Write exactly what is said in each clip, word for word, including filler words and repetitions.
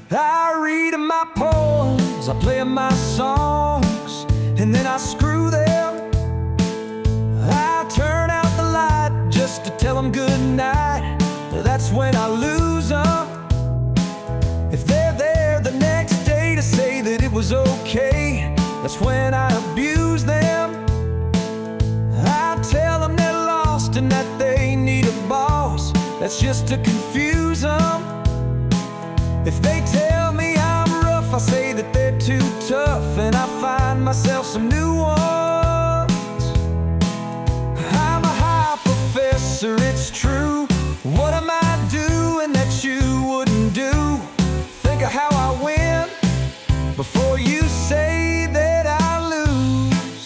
I read 'em my poems, I play 'em my songs, and then I screw them. I turn out the light just to tell 'em good night. That's when I lose 'em. If they're there the next day to say that it was okay, that's when I abuse them. I tell them they're lost and that they need a boss. That's just to confuse them. If they tell me I'm rough, I say that they're too tough, and I find myself some new ones. I'm a high professor, it's true. What am I doing that you wouldn't do? Think of how I win before you say that I lose.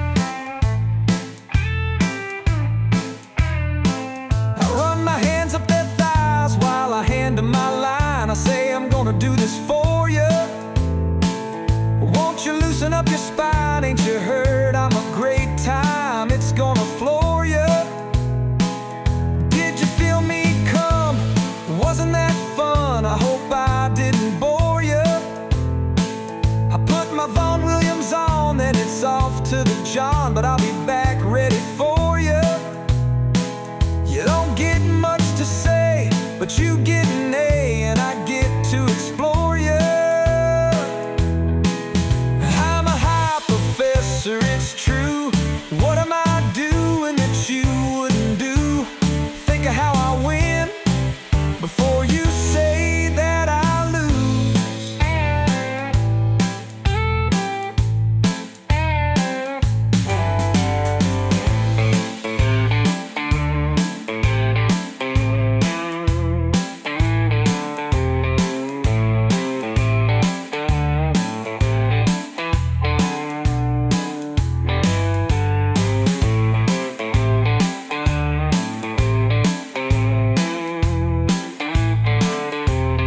I run my hands up their thighs while I hand them my line. I say I'm gonna do this for you. Won't you loosen up your spine? Ain't you heard I'm a great time? It's gonna floor you. Did you feel me come? Wasn't that fun? I hope I didn't bore you. I put my Vaughan Williams on, then it's off to the John, but I'll be back ready for you. You don't get much to say, but you get